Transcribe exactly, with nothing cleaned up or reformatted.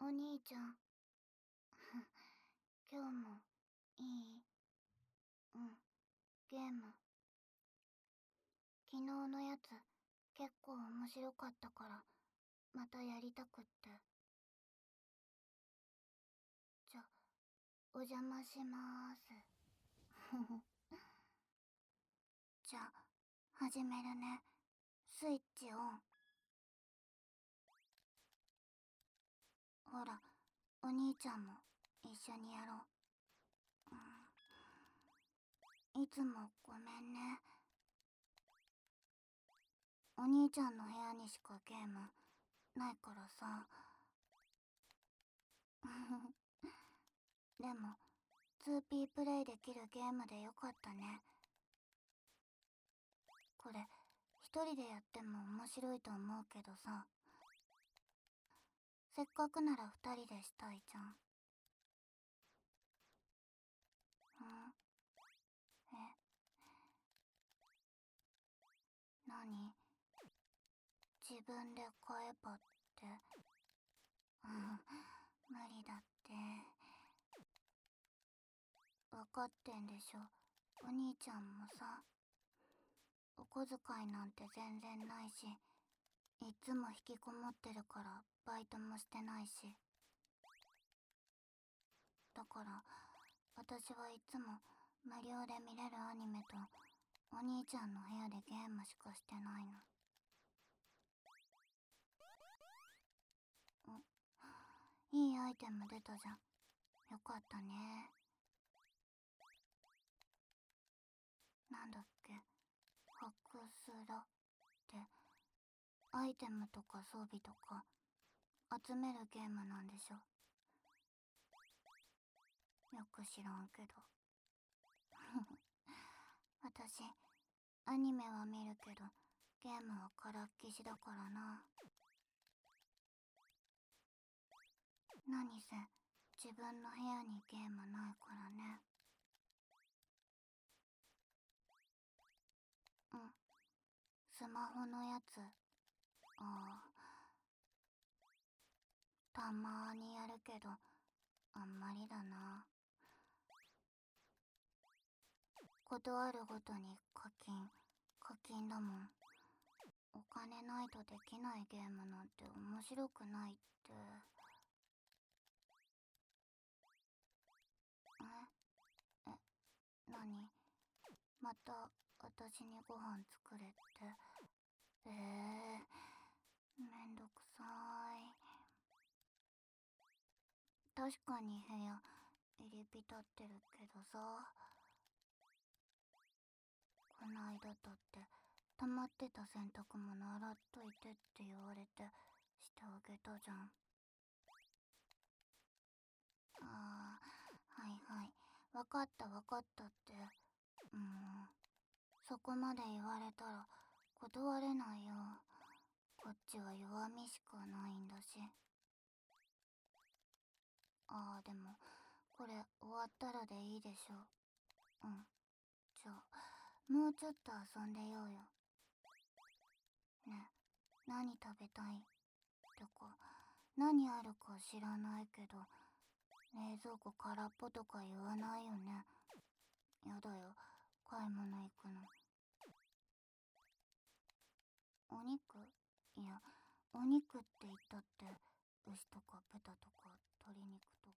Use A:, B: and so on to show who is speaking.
A: お兄ちゃん。今日もいい？うん、ゲーム。昨日のやつ結構面白かったからまたやりたくって。じゃ、お邪魔しまーす。じゃ、始めるね。スイッチオン。ほら、お兄ちゃんも一緒にやろう。うん、いつもごめんね。お兄ちゃんの部屋にしかゲームないからさ。でも ツーピー プレイできるゲームでよかったね。これ一人でやっても面白いと思うけどさ、せっかくなら二人でしたいじゃん。ん？え？何？自分で買えばって。うん、無理だって。分かってんでしょ、お兄ちゃんもさ。お小遣いなんて全然ないし、いつも引きこもってるからバイトもしてないし。だから私はいつも無料で見れるアニメとお兄ちゃんの部屋でゲームしかしてないの。いいアイテム出たじゃん。よかったね。なんだっけ、ハクスラってアイテムとか装備とか集めるゲームなんでしょ。よく知らんけど。私アニメは見るけどゲームはからっきしだからな。何せ自分の部屋にゲームないからね。うん、スマホのやつ。ああ、たまーにやるけどあんまりだな。ことあるごとに課金課金だもん。お金ないとできないゲームなんて面白くないって。え？え、何？また私にご飯作れって。ええー、めんどくさい。確かに部屋入り浸ってるけどさ、こないだだって溜まってた洗濯物洗っといてって言われてしてあげたじゃん。ああ、はいはい、わかったわかったって。うん、そこまで言われたら断れないよ。こっちは弱みしかないんだし。ああ、でもこれ終わったらでいいでしょ。うん、じゃあもうちょっと遊んでようよ。ね、何食べたい？とか何あるか知らないけど冷蔵庫空っぽとか言わないよね。やだよ、買い物行くの。お肉？いや、お肉って言ったって牛とか豚とか鶏肉と